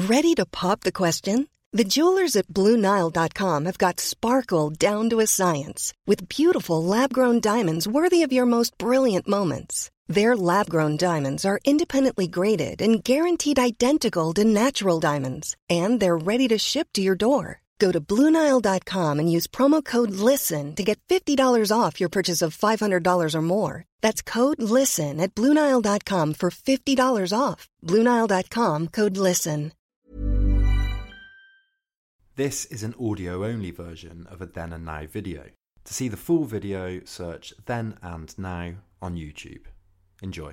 Ready to pop the question? The jewelers at BlueNile.com have got sparkle down to a science with beautiful lab-grown diamonds worthy of your most brilliant moments. Their lab-grown diamonds are independently graded and guaranteed identical to natural diamonds, and they're ready to ship to your door. Go to BlueNile.com and use promo code LISTEN to get $50 off your purchase of $500 or more. That's code LISTEN at BlueNile.com for $50 off. BlueNile.com, code LISTEN. This is an audio-only version of a Then and Now video. To see the full video, search Then and Now on YouTube. Enjoy.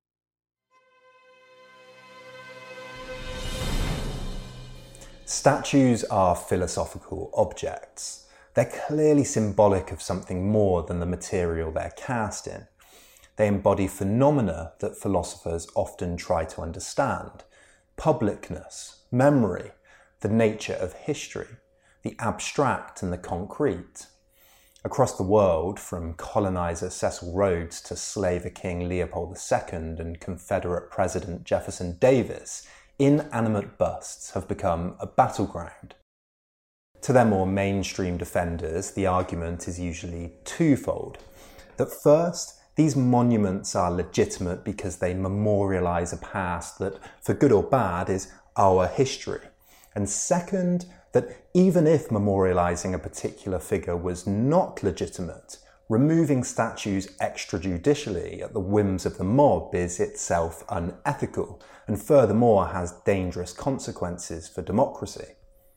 Statues are philosophical objects. They're clearly symbolic of something more than the material they're cast in. They embody phenomena that philosophers often try to understand: publicness, memory, the nature of history, the abstract and the concrete. Across the world, from colonizer Cecil Rhodes to slaver King Leopold II and Confederate President Jefferson Davis, inanimate busts have become a battleground. To their more mainstream defenders, the argument is usually twofold. That first, these monuments are legitimate because they memorialise a past that, for good or bad, is our history. And second, that even if memorialising a particular figure was not legitimate, removing statues extrajudicially at the whims of the mob is itself unethical, and furthermore has dangerous consequences for democracy.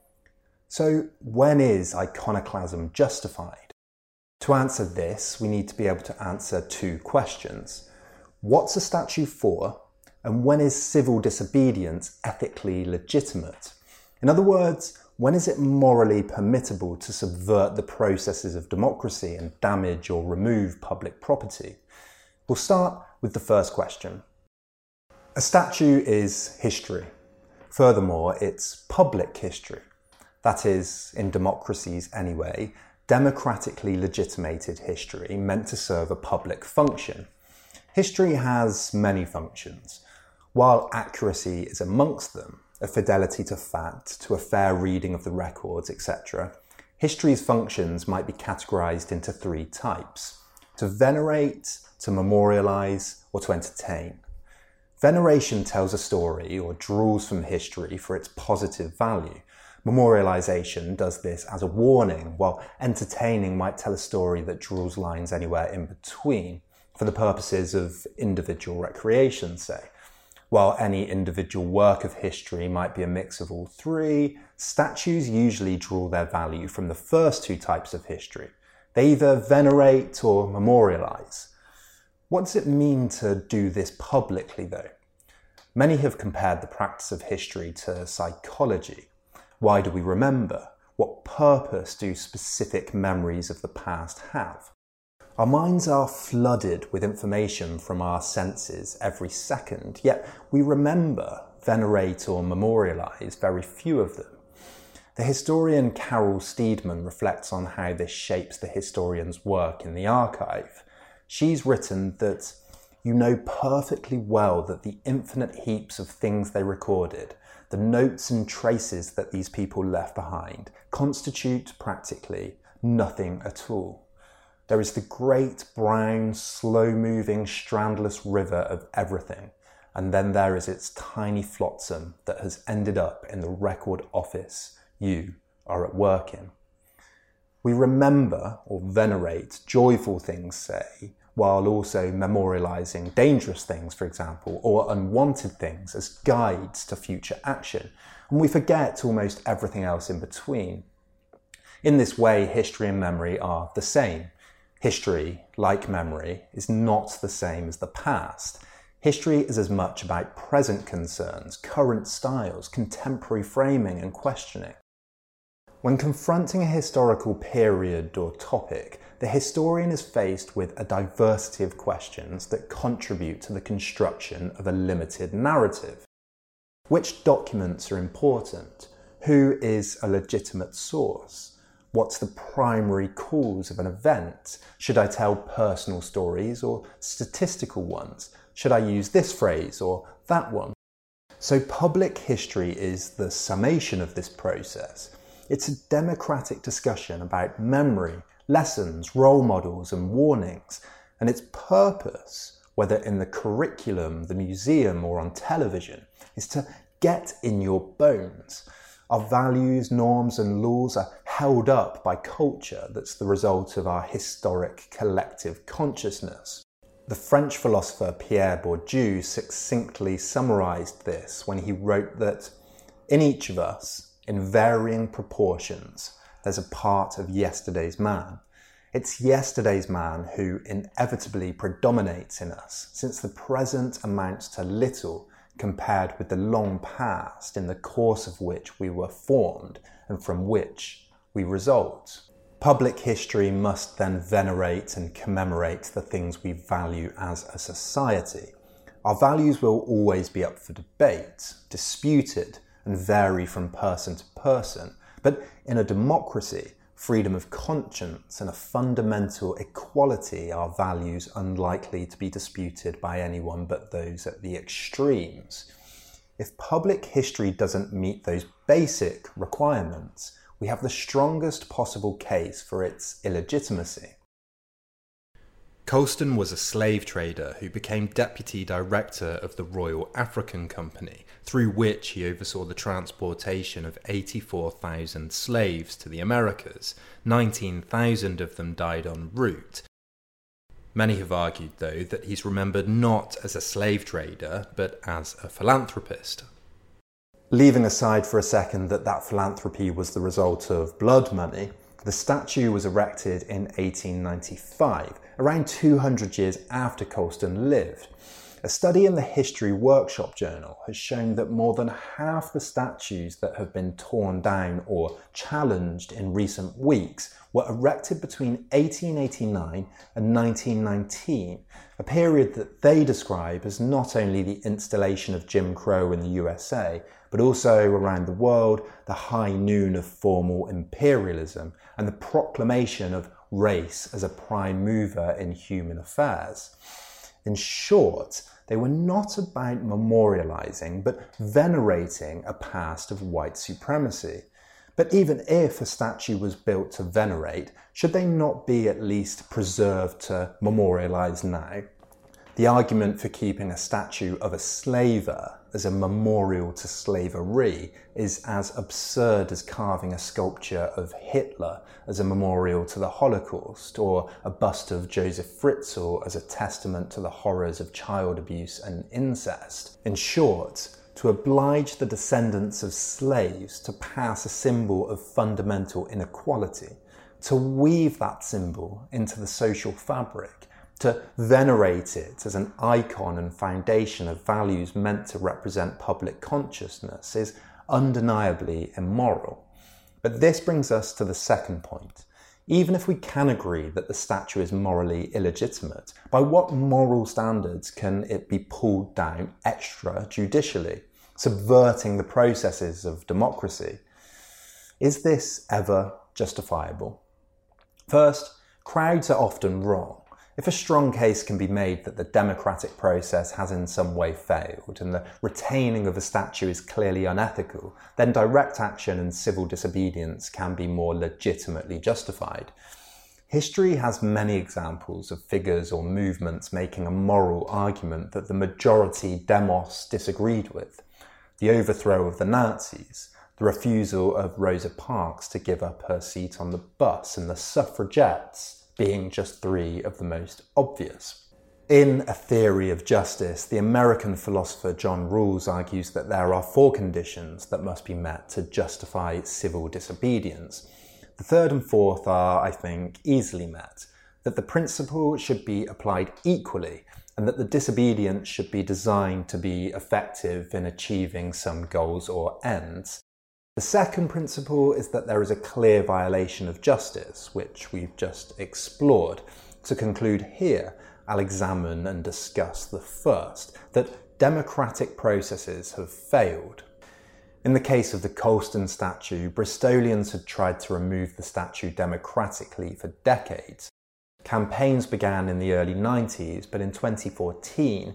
So when is iconoclasm justified? To answer this, we need to be able to answer two questions. What's a statue for? And when is civil disobedience ethically legitimate? In other words, when is it morally permissible to subvert the processes of democracy and damage or remove public property? We'll start with the first question. A statue is history. Furthermore, it's public history. That is, in democracies anyway, democratically legitimated history meant to serve a public function. History has many functions. While accuracy is amongst them, a fidelity to fact, to a fair reading of the records, etc., history's functions might be categorised into three types: to venerate, to memorialise, or to entertain. Veneration tells a story or draws from history for its positive value. Memorialisation does this as a warning, while entertaining might tell a story that draws lines anywhere in between, for the purposes of individual recreation, say. While any individual work of history might be a mix of all three, statues usually draw their value from the first two types of history. They either venerate or memorialise. What does it mean to do this publicly, though? Many have compared the practice of history to psychology. Why do we remember? What purpose do specific memories of the past have? Our minds are flooded with information from our senses every second, yet we remember, venerate or memorialise very few of them. The historian Carol Steedman reflects on how this shapes the historian's work in the archive. She's written that you know perfectly well that the infinite heaps of things they recorded, the notes and traces that these people left behind, constitute practically nothing at all. There is the great, brown, slow-moving, strandless river of everything, and then there is its tiny flotsam that has ended up in the record office you are at work in. We remember or venerate joyful things, say, while also memorialising dangerous things, for example, or unwanted things as guides to future action, and we forget almost everything else in between. In this way, history and memory are the same. History, like memory, is not the same as the past. History is as much about present concerns, current styles, contemporary framing and questioning. When confronting a historical period or topic, the historian is faced with a diversity of questions that contribute to the construction of a limited narrative. Which documents are important? Who is a legitimate source? What's the primary cause of an event? Should I tell personal stories or statistical ones? Should I use this phrase or that one? So public history is the summation of this process. It's a democratic discussion about memory, lessons, role models, and warnings, and its purpose, whether in the curriculum, the museum, or on television, is to get in your bones. Our values, norms, and laws are held up by culture that's the result of our historic collective consciousness. The French philosopher Pierre Bourdieu succinctly summarized this when he wrote that in each of us, in varying proportions, there's a part of yesterday's man. It's yesterday's man who inevitably predominates in us, since the present amounts to little compared with the long past in the course of which we were formed and from which we result. Public history must then venerate and commemorate the things we value as a society. Our values will always be up for debate, disputed, and vary from person to person. But in a democracy, freedom of conscience and a fundamental equality are values unlikely to be disputed by anyone but those at the extremes. If public history doesn't meet those basic requirements, we have the strongest possible case for its illegitimacy. Colston was a slave trader who became deputy director of the Royal African Company, through which he oversaw the transportation of 84,000 slaves to the Americas. 19,000 of them died en route. Many have argued, though, that he's remembered not as a slave trader, but as a philanthropist. Leaving aside for a second that philanthropy was the result of blood money, the statue was erected in 1895, around 200 years after Colston lived. A study in the History Workshop Journal has shown that more than half the statues that have been torn down or challenged in recent weeks were erected between 1889 and 1919, a period that they describe as not only the installation of Jim Crow in the USA, but also around the world, the high noon of formal imperialism and the proclamation of race as a prime mover in human affairs. In short, they were not about memorializing, but venerating a past of white supremacy. But even if a statue was built to venerate, should they not be at least preserved to memorialize now? The argument for keeping a statue of a slaver as a memorial to slavery is as absurd as carving a sculpture of Hitler as a memorial to the Holocaust, or a bust of Joseph Fritzl as a testament to the horrors of child abuse and incest. In short, to oblige the descendants of slaves to pass a symbol of fundamental inequality, to weave that symbol into the social fabric, to venerate it as an icon and foundation of values meant to represent public consciousness is undeniably immoral. But this brings us to the second point. Even if we can agree that the statue is morally illegitimate, by what moral standards can it be pulled down extrajudicially, subverting the processes of democracy? Is this ever justifiable? First, crowds are often wrong. If a strong case can be made that the democratic process has in some way failed and the retaining of a statue is clearly unethical, then direct action and civil disobedience can be more legitimately justified. History has many examples of figures or movements making a moral argument that the majority demos disagreed with. The overthrow of the Nazis, the refusal of Rosa Parks to give up her seat on the bus, and the suffragettes being just three of the most obvious. In A Theory of Justice, the American philosopher John Rawls argues that there are four conditions that must be met to justify civil disobedience. The third and fourth are, I think, easily met. That the principle should be applied equally, and that the disobedience should be designed to be effective in achieving some goals or ends. The second principle is that there is a clear violation of justice, which we've just explored. To conclude here, I'll examine and discuss the first, that democratic processes have failed. In the case of the Colston statue, Bristolians had tried to remove the statue democratically for decades. Campaigns began in the early 90s, but in 2014,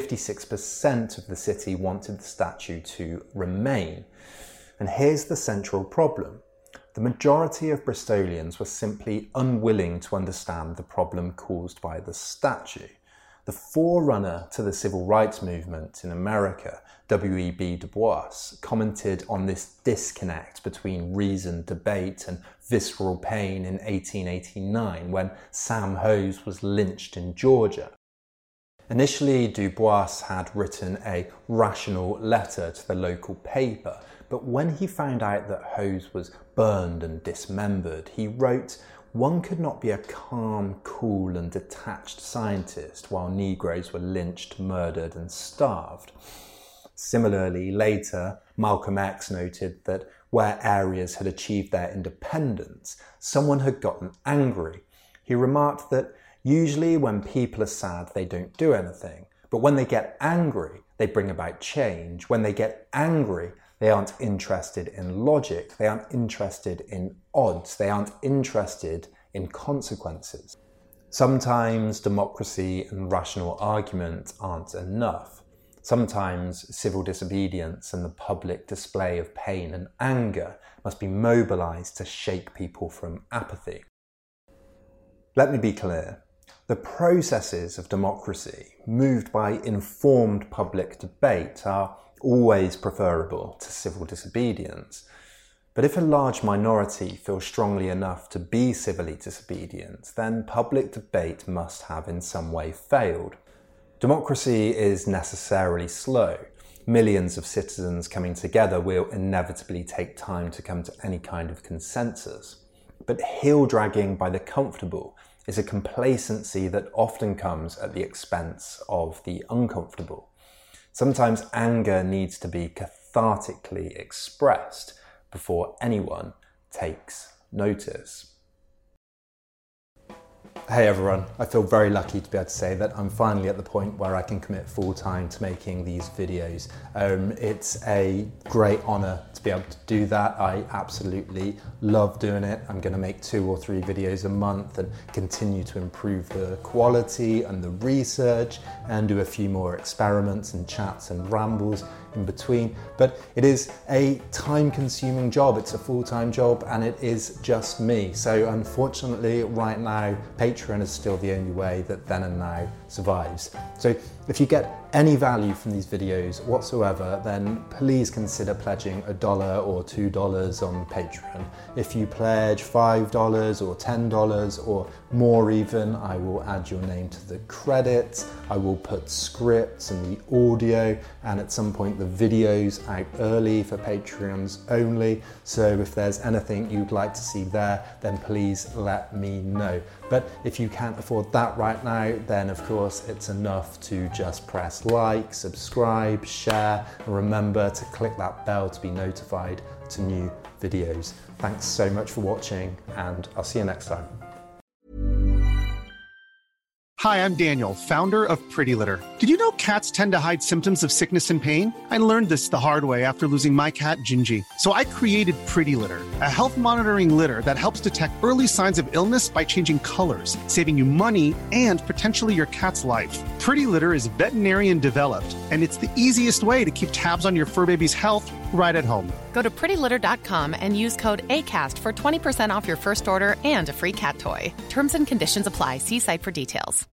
56% of the city wanted the statue to remain. And here's the central problem. The majority of Bristolians were simply unwilling to understand the problem caused by the statue. The forerunner to the civil rights movement in America, W.E.B. Du Bois, commented on this disconnect between reasoned debate and visceral pain in 1889 when Sam Hose was lynched in Georgia. Initially, Du Bois had written a rational letter to the local paper, but when he found out that Hose was burned and dismembered, he wrote, "One could not be a calm, cool and detached scientist while Negroes were lynched, murdered and starved." Similarly, later, Malcolm X noted that where areas had achieved their independence, someone had gotten angry. He remarked that usually when people are sad, they don't do anything. But when they get angry, they bring about change. When they get angry, they aren't interested in logic. They aren't interested in odds. They aren't interested in consequences. Sometimes democracy and rational argument aren't enough. Sometimes civil disobedience and the public display of pain and anger must be mobilized to shake people from apathy. Let me be clear. The processes of democracy, moved by informed public debate, are always preferable to civil disobedience. But if a large minority feels strongly enough to be civilly disobedient, then public debate must have in some way failed. Democracy is necessarily slow. Millions of citizens coming together will inevitably take time to come to any kind of consensus. But heel-dragging by the comfortable is a complacency that often comes at the expense of the uncomfortable. Sometimes anger needs to be cathartically expressed before anyone takes notice. Hey everyone, I feel very lucky to be able to say that I'm finally at the point where I can commit full time to making these videos. It's a great honour to be able to do that. I absolutely love doing it. I'm going to make 2 or 3 videos a month and continue to improve the quality and the research and do a few more experiments and chats and rambles in between. But it is a time-consuming job. It's a full-time job and it is just me. So unfortunately right now Patreon is still the only way that Then and Now survives. So if you get any value from these videos whatsoever, then please consider pledging $1 or $2 on Patreon. If you pledge $5 or $10 or more even, I will add your name to the credits. I will put scripts and the audio and at some point the videos out early for Patreons only. So if there's anything you'd like to see there, then please let me know. But if you can't afford that right now, then of course it's enough to just press like, subscribe, share, and remember to click that bell to be notified to new videos. Thanks so much for watching and I'll see you next time. Hi, I'm Daniel, founder of Pretty Litter. Did you know cats tend to hide symptoms of sickness and pain? I learned this the hard way after losing my cat, Gingy. So I created Pretty Litter, a health monitoring litter that helps detect early signs of illness by changing colors, saving you money and potentially your cat's life. Pretty Litter is veterinarian developed, and it's the easiest way to keep tabs on your fur baby's health right at home. Go to prettylitter.com and use code ACAST for 20% off your first order and a free cat toy. Terms and conditions apply. See site for details.